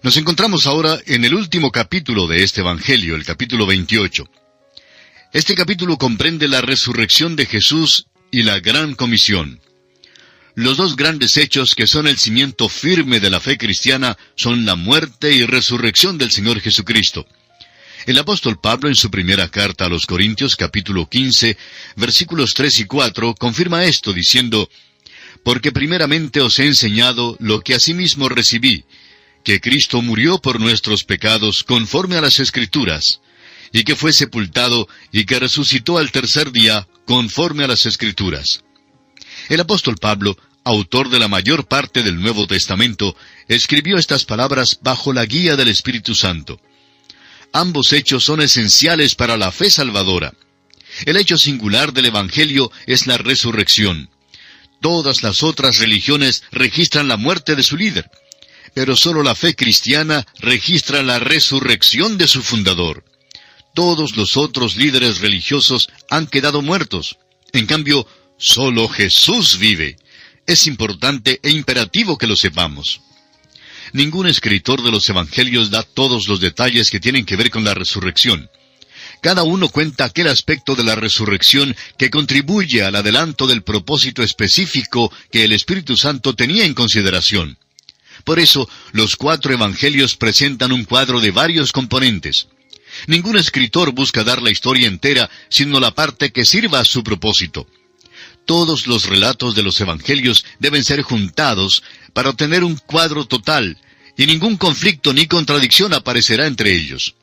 Nos encontramos ahora en el último capítulo de este Evangelio, el capítulo 28. Este capítulo comprende la resurrección de Jesús y la gran comisión. Los dos grandes hechos que son el cimiento firme de la fe cristiana son la muerte y resurrección del Señor Jesucristo. El apóstol Pablo, en su primera carta a los Corintios, capítulo 15, versículos 3 y 4, confirma esto diciendo: «Porque primeramente os he enseñado lo que asimismo recibí, que Cristo murió por nuestros pecados conforme a las Escrituras, y que fue sepultado y que resucitó al tercer día conforme a las Escrituras». El apóstol Pablo, autor de la mayor parte del Nuevo Testamento, escribió estas palabras bajo la guía del Espíritu Santo. Ambos hechos son esenciales para la fe salvadora. El hecho singular del Evangelio es la resurrección. Todas las otras religiones registran la muerte de su líder, pero solo la fe cristiana registra la resurrección de su fundador. Todos los otros líderes religiosos han quedado muertos. En cambio, solo Jesús vive. Es importante e imperativo que lo sepamos. Ningún escritor de los Evangelios da todos los detalles que tienen que ver con la resurrección. Cada uno cuenta aquel aspecto de la resurrección que contribuye al adelanto del propósito específico que el Espíritu Santo tenía en consideración. Por eso, los 4 Evangelios presentan un cuadro de varios componentes. Ningún escritor busca dar la historia entera, sino la parte que sirva a su propósito. Todos los relatos de los Evangelios deben ser juntados para obtener un cuadro total, y ningún conflicto ni contradicción aparecerá entre ellos.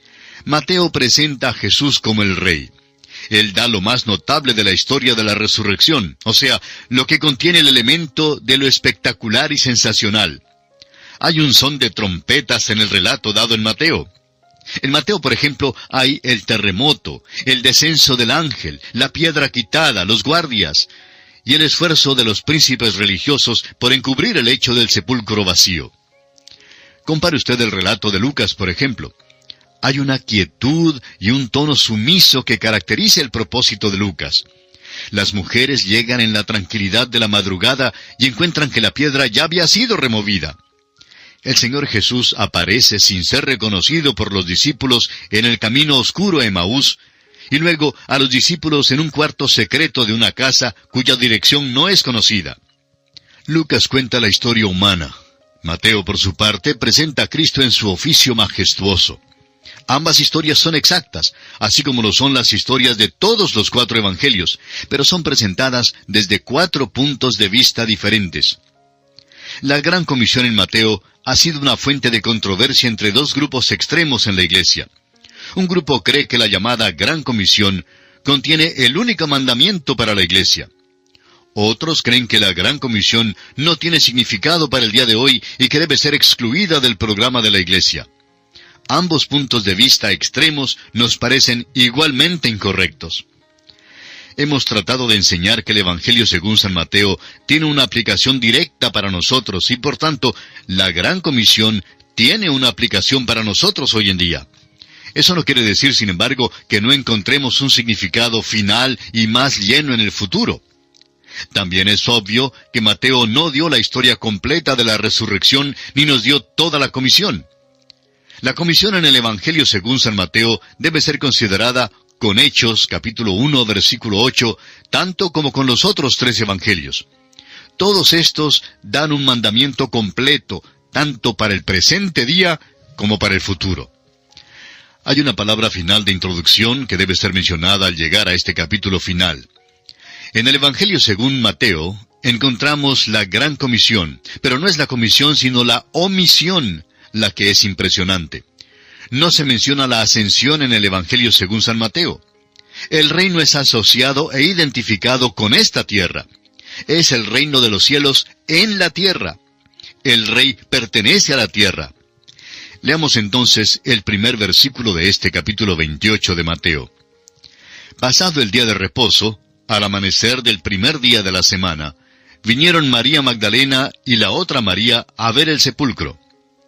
Mateo presenta a Jesús como el Rey. Él da lo más notable de la historia de la resurrección, o sea, lo que contiene el elemento de lo espectacular y sensacional. Hay un son de trompetas en el relato dado en Mateo. En Mateo, por ejemplo, hay el terremoto, el descenso del ángel, la piedra quitada, los guardias, y el esfuerzo de los príncipes religiosos por encubrir el hecho del sepulcro vacío. Compare usted el relato de Lucas, por ejemplo. Hay una quietud y un tono sumiso que caracteriza el propósito de Lucas. Las mujeres llegan en la tranquilidad de la madrugada y encuentran que la piedra ya había sido removida. El Señor Jesús aparece sin ser reconocido por los discípulos en el camino oscuro a Emaús, y luego a los discípulos en un cuarto secreto de una casa cuya dirección no es conocida. Lucas cuenta la historia humana. Mateo, por su parte, presenta a Cristo en su oficio majestuoso. Ambas historias son exactas, así como lo son las historias de todos los 4 evangelios, pero son presentadas desde 4 puntos de vista diferentes. La gran comisión en Mateo ha sido una fuente de controversia entre 2 grupos extremos en la iglesia. Un grupo cree que la llamada gran comisión contiene el único mandamiento para la iglesia. Otros creen que la gran comisión no tiene significado para el día de hoy y que debe ser excluida del programa de la iglesia. Ambos puntos de vista extremos nos parecen igualmente incorrectos. Hemos tratado de enseñar que el Evangelio según San Mateo tiene una aplicación directa para nosotros y por tanto, la Gran Comisión tiene una aplicación para nosotros hoy en día. Eso no quiere decir, sin embargo, que no encontremos un significado final y más lleno en el futuro. También es obvio que Mateo no dio la historia completa de la resurrección ni nos dio toda la comisión. La comisión en el Evangelio según San Mateo debe ser considerada con Hechos, capítulo 1, versículo 8, tanto como con los otros 3 evangelios. Todos estos dan un mandamiento completo, tanto para el presente día como para el futuro. Hay una palabra final de introducción que debe ser mencionada al llegar a este capítulo final. En el Evangelio según Mateo, encontramos la gran comisión, pero no es la comisión sino la omisión la que es impresionante. No se menciona la ascensión en el Evangelio según San Mateo. El reino es asociado e identificado con esta tierra. Es el reino de los cielos en la tierra. El rey pertenece a la tierra. Leamos entonces el primer versículo de este capítulo 28 de Mateo. Pasado el día de reposo, al amanecer del primer día de la semana, vinieron María Magdalena y la otra María a ver el sepulcro.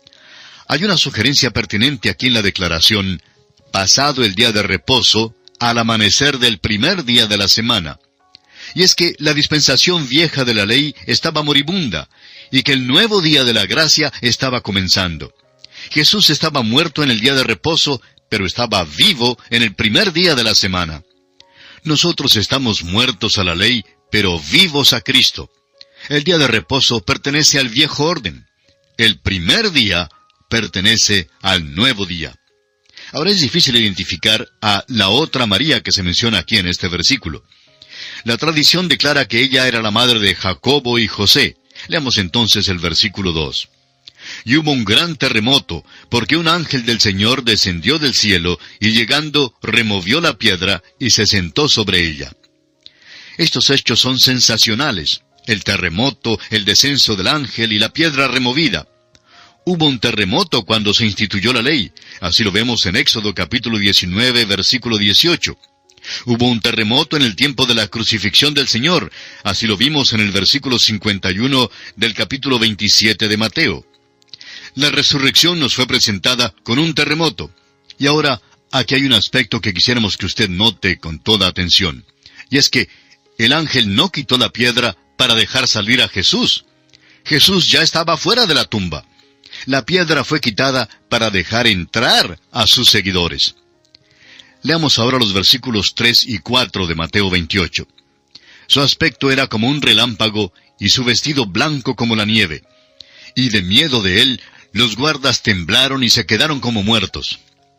Hay una sugerencia pertinente aquí en la declaración, pasado el día de reposo, al amanecer del primer día de la semana. Y es que la dispensación vieja de la ley estaba moribunda, y que el nuevo día de la gracia estaba comenzando. Jesús estaba muerto en el día de reposo, pero estaba vivo en el primer día de la semana. Nosotros estamos muertos a la ley, pero vivos a Cristo. El día de reposo pertenece al viejo orden. El primer día pertenece al nuevo día. Ahora es difícil identificar a la otra María que se menciona aquí en este versículo. La tradición declara que ella era la madre de Jacobo y José. Leamos entonces el versículo 2. Y hubo un gran terremoto, porque un ángel del Señor descendió del cielo, y llegando removió la piedra, y se sentó sobre ella. Estos hechos son sensacionales. El terremoto, el descenso del ángel y la piedra removida. Hubo un terremoto cuando se instituyó la ley. Así lo vemos en Éxodo capítulo 19, versículo 18. Hubo un terremoto en el tiempo de la crucifixión del Señor. Así lo vimos en el versículo 51 del capítulo 27 de Mateo. La resurrección nos fue presentada con un terremoto. Y ahora, aquí hay un aspecto que quisiéramos que usted note con toda atención. Y es que el ángel no quitó la piedra para dejar salir a Jesús. Jesús ya estaba fuera de la tumba. La piedra fue quitada para dejar entrar a sus seguidores. Leamos ahora los versículos 3 y 4 de Mateo 28. Su aspecto era como un relámpago, y su vestido blanco como la nieve. Y de miedo de él, los guardas temblaron y se quedaron como muertos.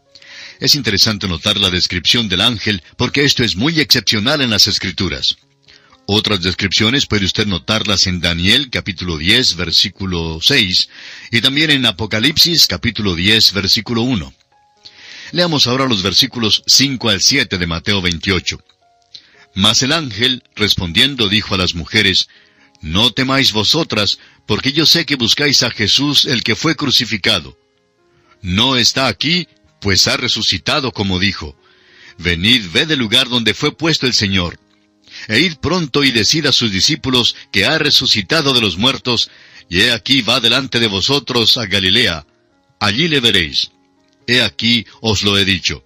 Es interesante notar la descripción del ángel, porque esto es muy excepcional en las Escrituras. Otras descripciones puede usted notarlas en Daniel capítulo 10, versículo 6, y también en Apocalipsis capítulo 10, versículo 1. Leamos ahora los versículos 5 al 7 de Mateo 28. Mas el ángel, respondiendo, dijo a las mujeres, No temáis vosotras, porque yo sé que buscáis a Jesús, el que fue crucificado. No está aquí, pues ha resucitado como dijo. Venid, ved el lugar donde fue puesto el Señor. E id pronto y decid a sus discípulos que ha resucitado de los muertos, y he aquí va delante de vosotros a Galilea. Allí le veréis. He aquí os lo he dicho.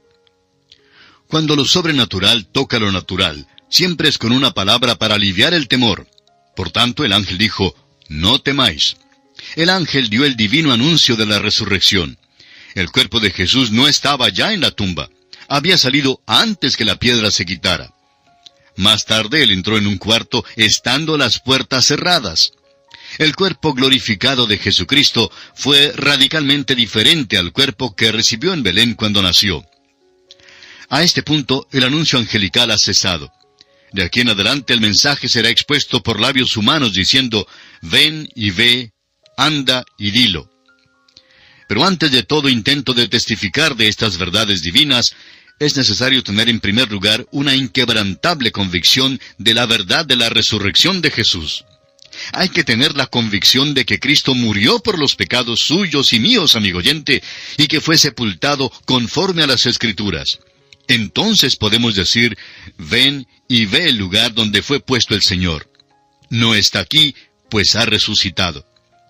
Cuando lo sobrenatural toca lo natural, siempre es con una palabra para aliviar el temor. Por tanto, el ángel dijo, No temáis. El ángel dio el divino anuncio de la resurrección. El cuerpo de Jesús no estaba ya en la tumba. Había salido antes que la piedra se quitara. Más tarde él entró en un cuarto, estando las puertas cerradas. El cuerpo glorificado de Jesucristo fue radicalmente diferente al cuerpo que recibió en Belén cuando nació. A este punto, el anuncio angelical ha cesado. De aquí en adelante el mensaje será expuesto por labios humanos diciendo, Ven y ve, anda y dilo. Pero antes de todo intento de testificar de estas verdades divinas, es necesario tener en primer lugar una inquebrantable convicción de la verdad de la resurrección de Jesús. Hay que tener la convicción de que Cristo murió por los pecados suyos y míos, amigo oyente, y que fue sepultado conforme a las Escrituras. Entonces podemos decir, ven y ve el lugar donde fue puesto el Señor. No está aquí, pues ha resucitado.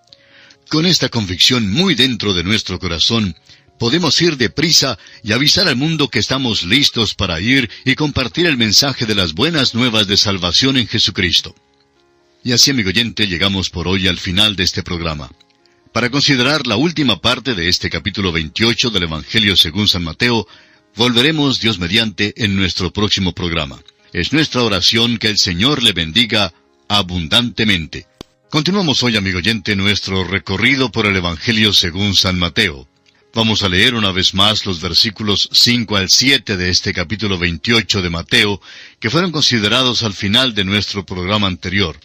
Con esta convicción muy dentro de nuestro corazón, podemos ir deprisa y avisar al mundo que estamos listos para ir y compartir el mensaje de las buenas nuevas de salvación en Jesucristo. Y así, amigo oyente, llegamos por hoy al final de este programa. Para considerar la última parte de este capítulo 28 del Evangelio según San Mateo, volveremos, Dios mediante, en nuestro próximo programa. Es nuestra oración que el Señor le bendiga abundantemente. Continuamos hoy, amigo oyente, nuestro recorrido por el Evangelio según San Mateo. Vamos a leer una vez más los versículos 5 al 7 de este capítulo 28 de Mateo, que fueron considerados al final de nuestro programa anterior.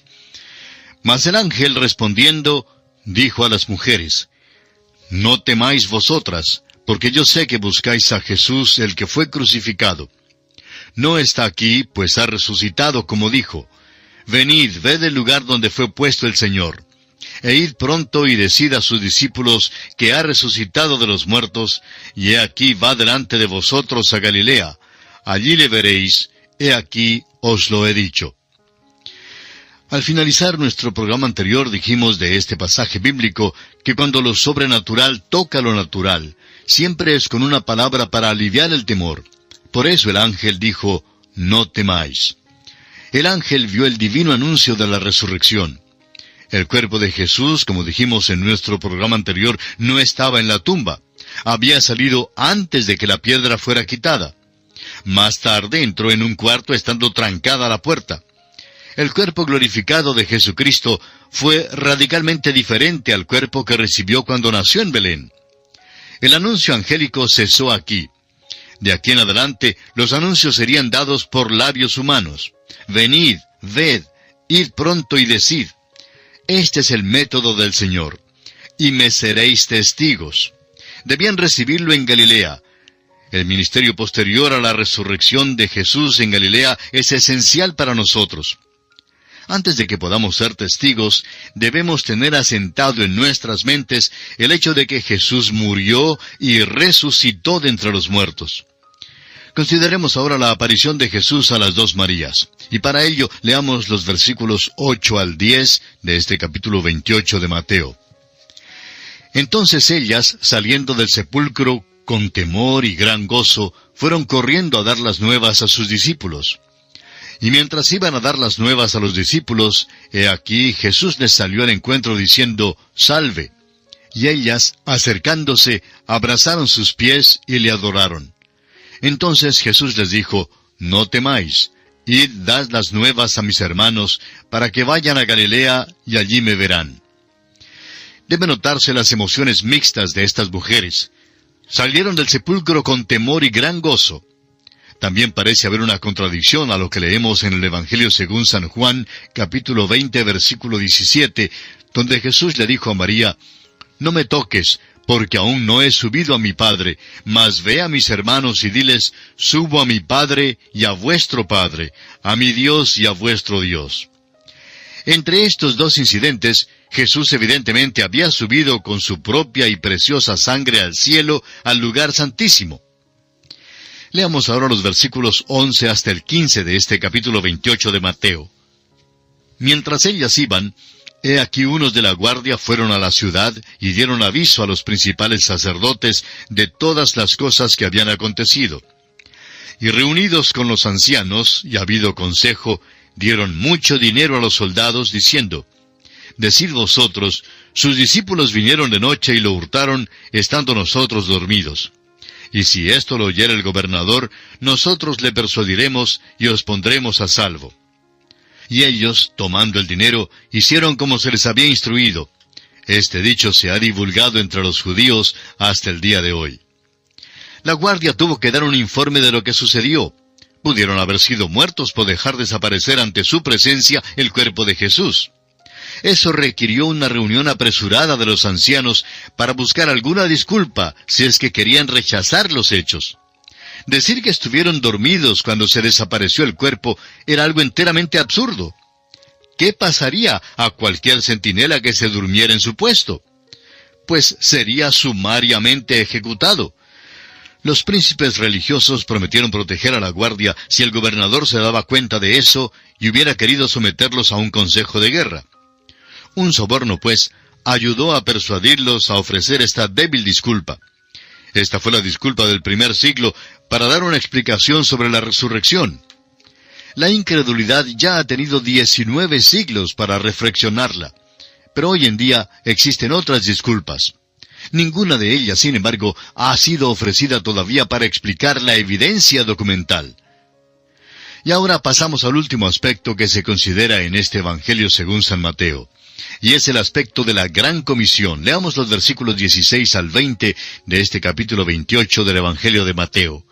Mas el ángel respondiendo, dijo a las mujeres, No temáis vosotras, porque yo sé que buscáis a Jesús, el que fue crucificado. No está aquí, pues ha resucitado como dijo. Venid, ved el lugar donde fue puesto el Señor. E id pronto y decid a sus discípulos que ha resucitado de los muertos, y he aquí va delante de vosotros a Galilea. Allí le veréis, he aquí os lo he dicho. Al finalizar nuestro programa anterior dijimos de este pasaje bíblico que cuando lo sobrenatural toca lo natural, siempre es con una palabra para aliviar el temor. Por eso el ángel dijo, no temáis. El ángel vio el divino anuncio de la resurrección. El cuerpo de Jesús, como dijimos en nuestro programa anterior, no estaba en la tumba. Había salido antes de que la piedra fuera quitada. Más tarde entró en un cuarto estando trancada la puerta. El cuerpo glorificado de Jesucristo fue radicalmente diferente al cuerpo que recibió cuando nació en Belén. El anuncio angélico cesó aquí. De aquí en adelante, los anuncios serían dados por labios humanos. Venid, ved, id pronto y decid. Este es el método del Señor. Y me seréis testigos. Debían recibirlo en Galilea. El ministerio posterior a la resurrección de Jesús en Galilea es esencial para nosotros. Antes de que podamos ser testigos, debemos tener asentado en nuestras mentes el hecho de que Jesús murió y resucitó de entre los muertos. Consideremos ahora la aparición de Jesús a las dos Marías, y para ello leamos los versículos 8 al 10 de este capítulo 28 de Mateo. Entonces ellas, saliendo del sepulcro, con temor y gran gozo, fueron corriendo a dar las nuevas a sus discípulos. Y mientras iban a dar las nuevas a los discípulos, he aquí Jesús les salió al encuentro diciendo, «Salve». Y ellas, acercándose, abrazaron sus pies y le adoraron. Entonces Jesús les dijo, «No temáis, id, dad las nuevas a mis hermanos, para que vayan a Galilea, y allí me verán». Deben notarse las emociones mixtas de estas mujeres. Salieron del sepulcro con temor y gran gozo. También parece haber una contradicción a lo que leemos en el Evangelio según San Juan, capítulo 20, versículo 17, donde Jesús le dijo a María, «No me toques, porque aún no he subido a mi Padre, mas ve a mis hermanos y diles, subo a mi Padre y a vuestro Padre, a mi Dios y a vuestro Dios». Entre estos dos incidentes, Jesús evidentemente había subido con su propia y preciosa sangre al cielo, al lugar santísimo. Leamos ahora los versículos 11 hasta el 15 de este capítulo 28 de Mateo. Mientras ellas iban, he aquí unos de la guardia fueron a la ciudad y dieron aviso a los principales sacerdotes de todas las cosas que habían acontecido. Y reunidos con los ancianos, y habido consejo, dieron mucho dinero a los soldados, diciendo, «Decid vosotros, sus discípulos vinieron de noche y lo hurtaron, estando nosotros dormidos. Y si esto lo oyera el gobernador, nosotros le persuadiremos y os pondremos a salvo». Y ellos, tomando el dinero, hicieron como se les había instruido. Este dicho se ha divulgado entre los judíos hasta el día de hoy. La guardia tuvo que dar un informe de lo que sucedió. Pudieron haber sido muertos por dejar desaparecer ante su presencia el cuerpo de Jesús. Eso requirió una reunión apresurada de los ancianos para buscar alguna disculpa si es que querían rechazar los hechos. Decir que estuvieron dormidos cuando se desapareció el cuerpo era algo enteramente absurdo. ¿Qué pasaría a cualquier centinela que se durmiera en su puesto? Pues sería sumariamente ejecutado. Los príncipes religiosos prometieron proteger a la guardia si el gobernador se daba cuenta de eso y hubiera querido someterlos a un consejo de guerra. Un soborno, pues, ayudó a persuadirlos a ofrecer esta débil disculpa. Esta fue la disculpa del primer siglo para dar una explicación sobre la resurrección. La incredulidad ya ha tenido 19 siglos para reflexionarla, pero hoy en día existen otras disculpas. Ninguna de ellas, sin embargo, ha sido ofrecida todavía para explicar la evidencia documental. Y ahora pasamos al último aspecto que se considera en este Evangelio según San Mateo, y es el aspecto de la Gran Comisión. Leamos los versículos 16 al 20 de este capítulo 28 del Evangelio de Mateo.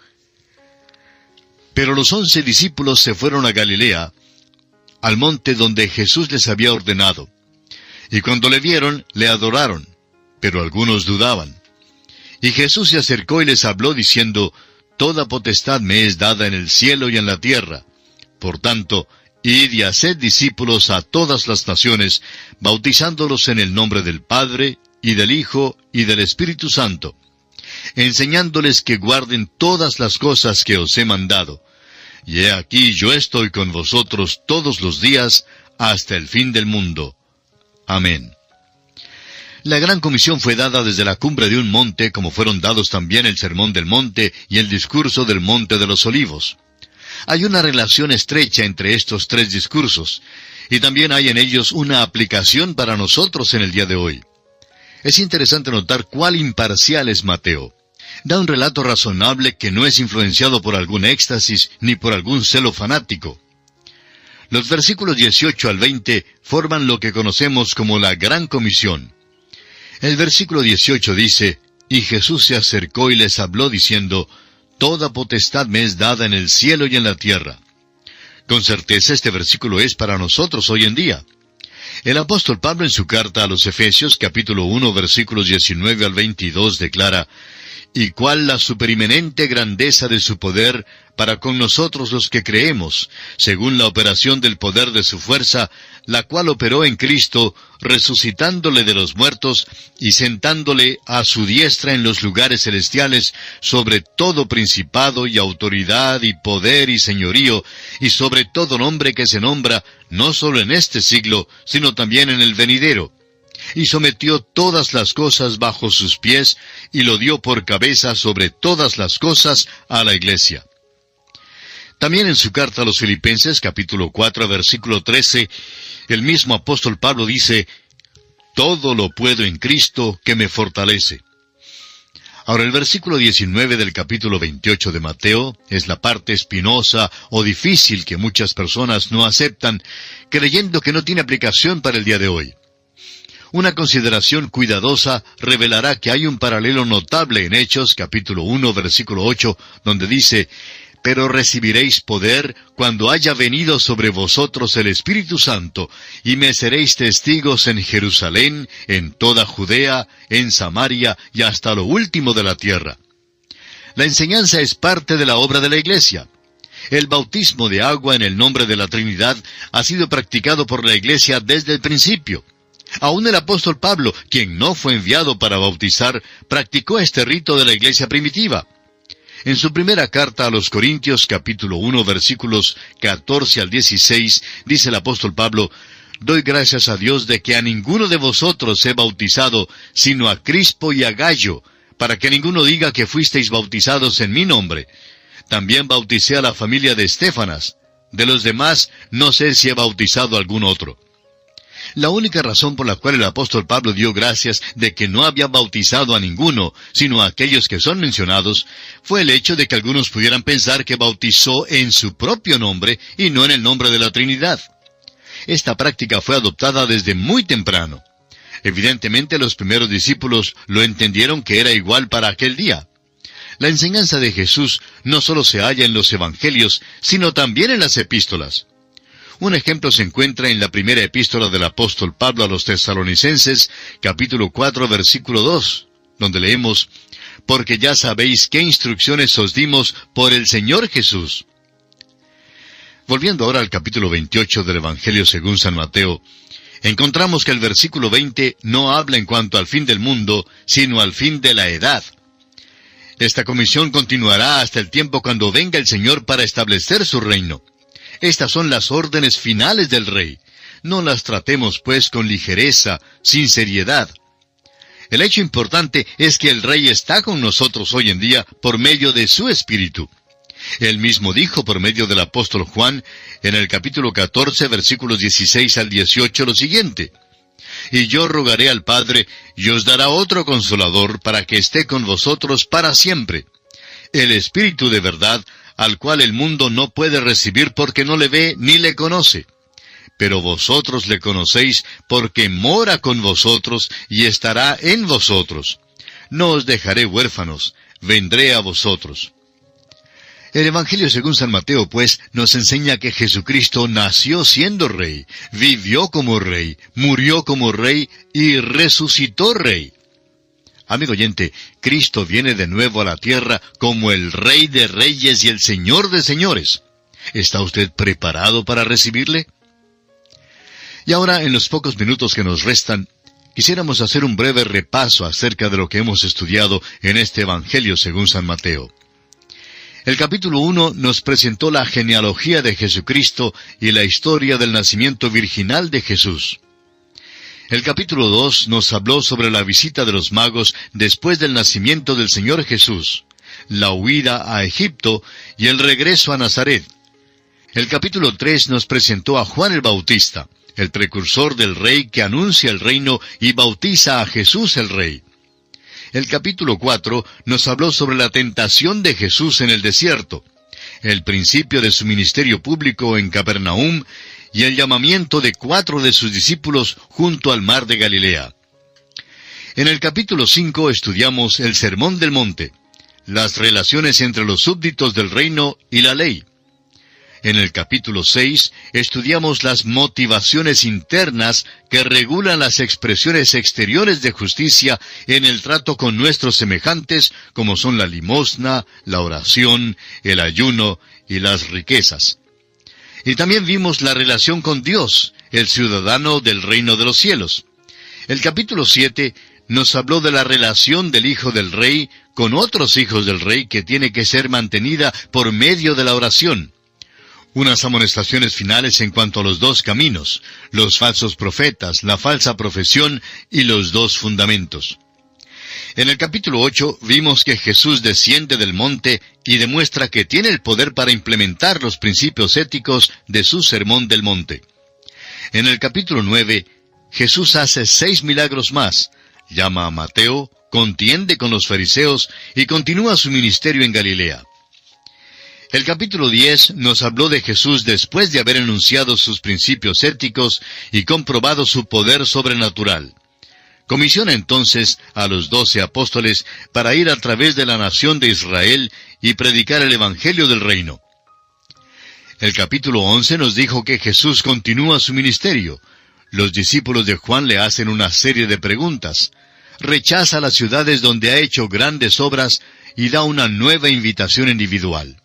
Pero los 11 discípulos se fueron a Galilea, al monte donde Jesús les había ordenado. Y cuando le vieron, le adoraron, pero algunos dudaban. Y Jesús se acercó y les habló diciendo, «Toda potestad me es dada en el cielo y en la tierra. Por tanto, id y haced discípulos a todas las naciones, bautizándolos en el nombre del Padre, y del Hijo, y del Espíritu Santo, enseñándoles que guarden todas las cosas que os he mandado. Y he aquí yo estoy con vosotros todos los días, hasta el fin del mundo. Amén». La Gran Comisión fue dada desde la cumbre de un monte, como fueron dados también el Sermón del Monte y el discurso del Monte de los Olivos. Hay una relación estrecha entre estos tres discursos. y también hay en ellos una aplicación para nosotros en el día de hoy. Es interesante notar cuál imparcial es Mateo. Da un relato razonable que no es influenciado por algún éxtasis ni por algún celo fanático. Los versículos 18 al 20 forman lo que conocemos como la Gran Comisión. El versículo 18 dice, «Y Jesús se acercó y les habló diciendo, Toda potestad me es dada en el cielo y en la tierra». Con certeza este versículo es para nosotros hoy en día. El apóstol Pablo en su carta a los Efesios, capítulo 1, versículos 19 al 22, declara, «Y cuál la supereminente grandeza de su poder para con nosotros los que creemos, según la operación del poder de su fuerza, la cual operó en Cristo, resucitándole de los muertos y sentándole a su diestra en los lugares celestiales, sobre todo principado y autoridad y poder y señorío, y sobre todo nombre que se nombra, no solo en este siglo, sino también en el venidero. Y sometió todas las cosas bajo sus pies, y lo dio por cabeza sobre todas las cosas a la iglesia». También en su carta a los Filipenses, capítulo 4, versículo 13, el mismo apóstol Pablo dice, «Todo lo puedo en Cristo que me fortalece». Ahora el versículo 19 del capítulo 28 de Mateo es la parte espinosa o difícil que muchas personas no aceptan, creyendo que no tiene aplicación para el día de hoy. Una consideración cuidadosa revelará que hay un paralelo notable en Hechos, capítulo 1, versículo 8, donde dice, «Pero recibiréis poder cuando haya venido sobre vosotros el Espíritu Santo, y me seréis testigos en Jerusalén, en toda Judea, en Samaria y hasta lo último de la tierra». La enseñanza es parte de la obra de la Iglesia. El bautismo de agua en el nombre de la Trinidad ha sido practicado por la Iglesia desde el principio. Aún el apóstol Pablo, quien no fue enviado para bautizar, practicó este rito de la Iglesia primitiva. En su primera carta a los Corintios, capítulo 1, versículos 14 al 16, dice el apóstol Pablo, «Doy gracias a Dios de que a ninguno de vosotros he bautizado, sino a Crispo y a Gallo, para que ninguno diga que fuisteis bautizados en mi nombre. También bauticé a la familia de Estéfanas. De los demás, no sé si he bautizado a algún otro». La única razón por la cual el apóstol Pablo dio gracias de que no había bautizado a ninguno, sino a aquellos que son mencionados, fue el hecho de que algunos pudieran pensar que bautizó en su propio nombre y no en el nombre de la Trinidad. Esta práctica fue adoptada desde muy temprano. Evidentemente los primeros discípulos lo entendieron que era igual para aquel día. La enseñanza de Jesús no solo se halla en los evangelios, sino también en las epístolas. Un ejemplo se encuentra en la primera epístola del apóstol Pablo a los Tesalonicenses, capítulo 4, versículo 2, donde leemos, «Porque ya sabéis qué instrucciones os dimos por el Señor Jesús». Volviendo ahora al capítulo 28 del Evangelio según San Mateo, encontramos que el versículo 20 no habla en cuanto al fin del mundo, sino al fin de la edad. Esta comisión continuará hasta el tiempo cuando venga el Señor para establecer su reino. Estas son las órdenes finales del Rey. No las tratemos, pues, con ligereza, sin seriedad. El hecho importante es que el Rey está con nosotros hoy en día por medio de su Espíritu. Él mismo dijo por medio del apóstol Juan, en el capítulo 14, versículos 16 al 18, lo siguiente. «Y yo rogaré al Padre, y os dará otro Consolador, para que esté con vosotros para siempre. El Espíritu de verdad, al cual el mundo no puede recibir porque no le ve ni le conoce. Pero vosotros le conocéis porque mora con vosotros y estará en vosotros. No os dejaré huérfanos, vendré a vosotros». El Evangelio según San Mateo, pues, nos enseña que Jesucristo nació siendo Rey, vivió como Rey, murió como Rey y resucitó Rey. Amigo oyente, Cristo viene de nuevo a la tierra como el Rey de Reyes y el Señor de Señores. ¿Está usted preparado para recibirle? Y ahora, en los pocos minutos que nos restan, quisiéramos hacer un breve repaso acerca de lo que hemos estudiado en este Evangelio según San Mateo. El capítulo 1 nos presentó la genealogía de Jesucristo y la historia del nacimiento virginal de Jesús. El capítulo 2 nos habló sobre la visita de los magos después del nacimiento del Señor Jesús, la huida a Egipto y el regreso a Nazaret. El capítulo 3 nos presentó a Juan el Bautista, el precursor del Rey que anuncia el reino y bautiza a Jesús el Rey. El capítulo 4 nos habló sobre la tentación de Jesús en el desierto, el principio de su ministerio público en Capernaum y el llamamiento de 4 de sus discípulos junto al mar de Galilea. En el capítulo 5 estudiamos el Sermón del Monte, las relaciones entre los súbditos del reino y la ley. En el capítulo 6 estudiamos las motivaciones internas que regulan las expresiones exteriores de justicia en el trato con nuestros semejantes, como son la limosna, la oración, el ayuno y las riquezas. Y también vimos la relación con Dios, el ciudadano del reino de los cielos. El capítulo 7 nos habló de la relación del Hijo del Rey con otros hijos del Rey que tiene que ser mantenida por medio de la oración. Unas amonestaciones finales en cuanto a los 2 caminos, los falsos profetas, la falsa profesión y los 2 fundamentos. En el capítulo 8 vimos que Jesús desciende del monte y demuestra que tiene el poder para implementar los principios éticos de su Sermón del Monte. En el capítulo 9, Jesús hace 6 milagros más, llama a Mateo, contiende con los fariseos y continúa su ministerio en Galilea. El capítulo 10 nos habló de Jesús después de haber enunciado sus principios éticos y comprobado su poder sobrenatural. Comisiona entonces a los 12 apóstoles para ir a través de la nación de Israel y predicar el Evangelio del Reino. El capítulo 11 nos dijo que Jesús continúa su ministerio. Los discípulos de Juan le hacen una serie de preguntas. Rechaza las ciudades donde ha hecho grandes obras y da una nueva invitación individual.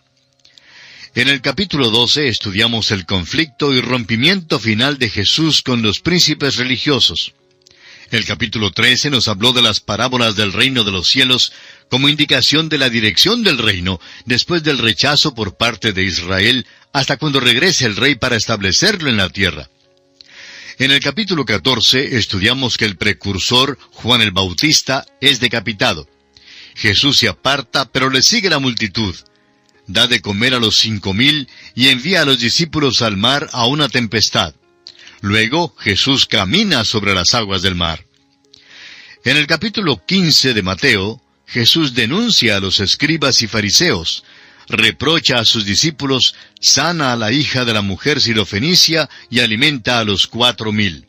En el capítulo 12 estudiamos el conflicto y rompimiento final de Jesús con los príncipes religiosos. El capítulo 13 nos habló de las parábolas del reino de los cielos como indicación de la dirección del reino después del rechazo por parte de Israel hasta cuando regrese el rey para establecerlo en la tierra. En el capítulo 14 estudiamos que el precursor, Juan el Bautista, es decapitado. Jesús se aparta, pero le sigue la multitud. Da de comer a los 5,000 y envía a los discípulos al mar a una tempestad. Luego Jesús camina sobre las aguas del mar. En el capítulo 15 de Mateo, Jesús denuncia a los escribas y fariseos, reprocha a sus discípulos, sana a la hija de la mujer sirofenicia y alimenta a los 4,000.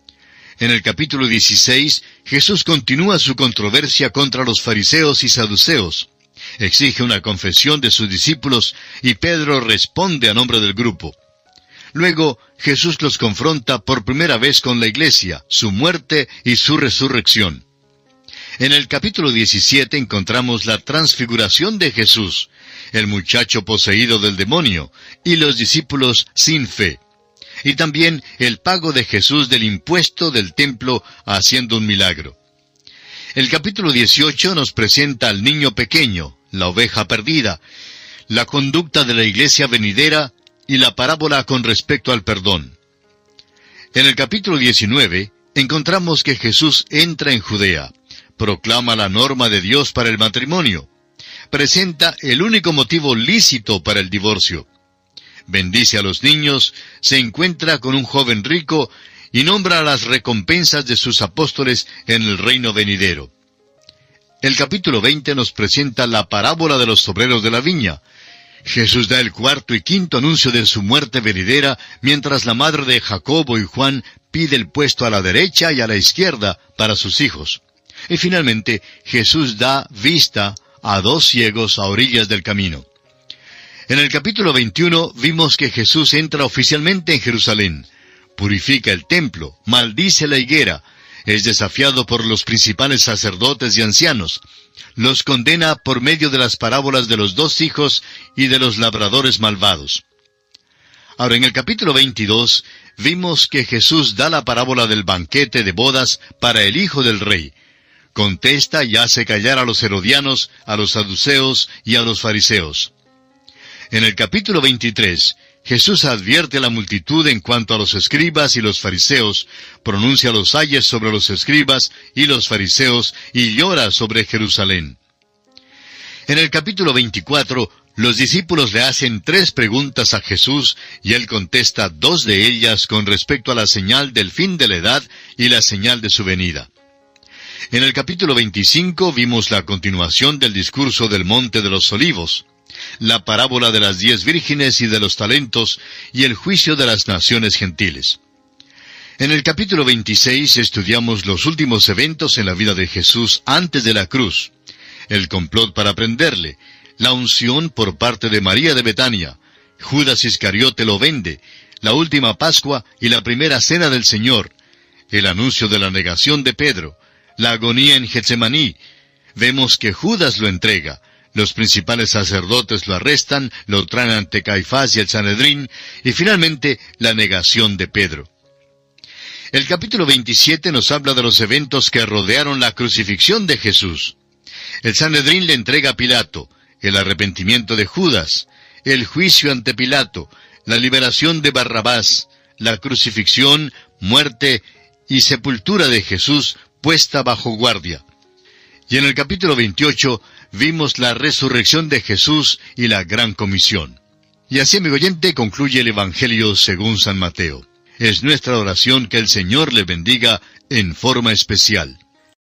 En el capítulo 16, Jesús continúa su controversia contra los fariseos y saduceos. Exige una confesión de sus discípulos y Pedro responde a nombre del grupo. Luego, Jesús los confronta por primera vez con la iglesia, su muerte y su resurrección. En el capítulo 17 encontramos la transfiguración de Jesús, el muchacho poseído del demonio, y los discípulos sin fe. Y también el pago de Jesús del impuesto del templo haciendo un milagro. El capítulo 18 nos presenta al niño pequeño, la oveja perdida, la conducta de la iglesia venidera y la parábola con respecto al perdón. En el capítulo 19 encontramos que Jesús entra en Judea, proclama la norma de Dios para el matrimonio, presenta el único motivo lícito para el divorcio, bendice a los niños, se encuentra con un joven rico y nombra las recompensas de sus apóstoles en el reino venidero. El capítulo 20 nos presenta la parábola de los obreros de la viña. Jesús da el 4º y 5º anuncio de su muerte venidera, mientras la madre de Jacobo y Juan pide el puesto a la derecha y a la izquierda para sus hijos. Y finalmente, Jesús da vista a 2 ciegos a orillas del camino. En el capítulo 21 vimos que Jesús entra oficialmente en Jerusalén, purifica el templo, maldice la higuera, es desafiado por los principales sacerdotes y ancianos, los condena por medio de las parábolas de los 2 hijos y de los labradores malvados. Ahora, en el capítulo 22, vimos que Jesús da la parábola del banquete de bodas para el hijo del rey. Contesta y hace callar a los herodianos, a los saduceos y a los fariseos. En el capítulo 23, Jesús advierte a la multitud en cuanto a los escribas y los fariseos, pronuncia los ayes sobre los escribas y los fariseos y llora sobre Jerusalén. En el capítulo 24, Los discípulos le hacen 3 preguntas a Jesús y él contesta 2 de ellas con respecto a la señal del fin de la edad y la señal de su venida. En el capítulo 25 vimos la continuación del discurso del Monte de los Olivos, la parábola de las 10 vírgenes y de los talentos y el juicio de las naciones gentiles. En el capítulo 26 estudiamos los últimos eventos en la vida de Jesús antes de la cruz, el complot para prenderle, la unción por parte de María de Betania, Judas Iscariote lo vende, la última Pascua y la primera cena del Señor, el anuncio de la negación de Pedro, la agonía en Getsemaní. Vemos que Judas lo entrega, los principales sacerdotes lo arrestan, lo traen ante Caifás y el Sanedrín, y finalmente la negación de Pedro. El capítulo 27 nos habla de los eventos que rodearon la crucifixión de Jesús. El Sanedrín le entrega a Pilato, el arrepentimiento de Judas, el juicio ante Pilato, la liberación de Barrabás, la crucifixión, muerte y sepultura de Jesús puesta bajo guardia. Y en el capítulo 28 vimos la resurrección de Jesús y la gran comisión. Y así, amigo oyente, concluye el Evangelio según San Mateo. Es nuestra oración que el Señor le bendiga en forma especial.